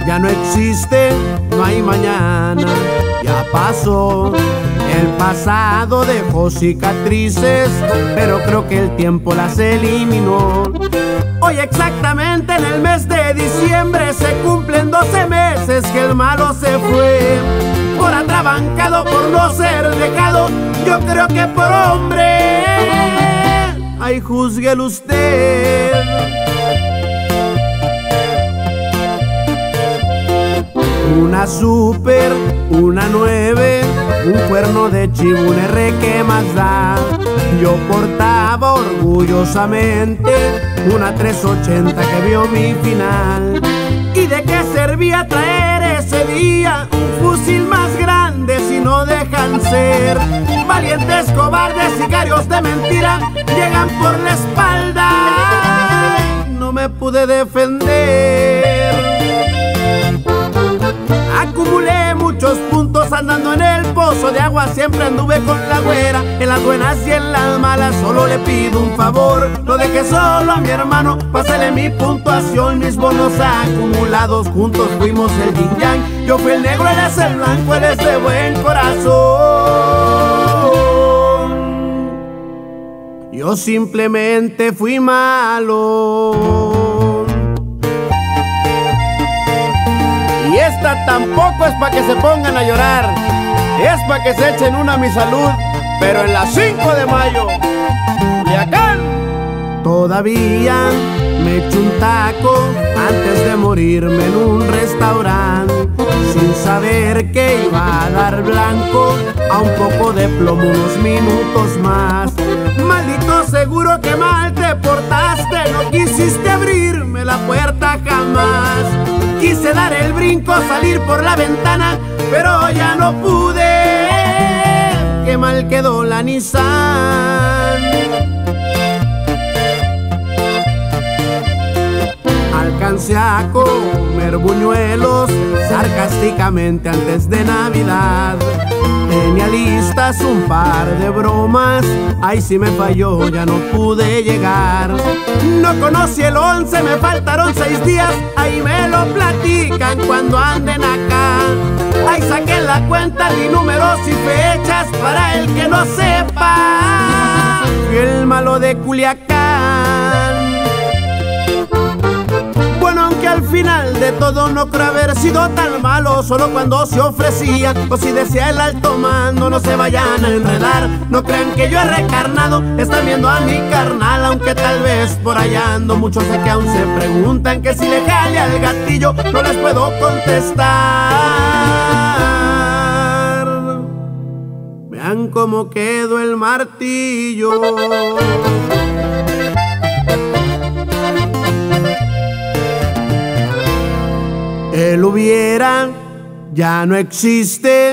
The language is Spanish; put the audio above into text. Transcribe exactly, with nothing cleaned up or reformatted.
ya no existe, no hay mañana, ya pasó. El pasado dejó cicatrices, pero creo que el tiempo las eliminó. Hoy exactamente en el mes de diciembre se cumplen doce meses que el malo se fue. Por atrabancado, por no ser dejado, yo creo que por hombre. Ay, júzguelo usted. Una super, una nueve, un cuerno de chivo, un R, ¿qué más da? Yo portaba orgullosamente una trescientos ochenta que vio mi final. ¿Y de qué servía traer ese día un fusil más grande si no dejan ser? Valientes, cobardes, sicarios de mentira llegan por la espalda. No me pude defender. Acumulé muchos puntos andando en el pozo de agua, siempre anduve con la güera. En las buenas y en las malas solo le pido un favor, no deje solo a mi hermano, pásale mi puntuación. Mis bonos acumulados, juntos fuimos el yin yang. Yo fui el negro, él es el blanco, él es de buen corazón. Yo simplemente fui malo. Y esta tampoco es pa' que se pongan a llorar, es pa' que se echen una a mi salud, pero en las cinco de mayo, Culiacán. Todavía me echo un taco antes de morirme en un restaurante, sin saber que iba a dar blanco a un poco de plomo unos minutos más. Maldito seguro que mal te portaste, no quisiste abrirme la puerta jamás. Quise dar el brinco, salir por la ventana, pero ya no pude. Qué mal quedó la Nissan. Alcancé a comer buñuelos sarcásticamente antes de Navidad. Tenía listas un par de bromas, ahí sí me falló, ya no pude llegar. No conocí el once, me faltaron seis días, ahí me lo platican cuando anden acá. Ahí saqué la cuenta, di números y fechas para el que no sepa. Fui el malo de Culiacán. Bueno, aunque al final de todo no creo haber sido tan malo, solo cuando se ofrecía o si decía el alto mando. No se vayan a enredar, no crean que yo he recarnado, están viendo a mi carnal, aunque tal vez por allá ando. Muchos sé que aún se preguntan que si le jale al gatillo, no les puedo contestar. Vean cómo quedó el martillo. El hubiera ya no existe,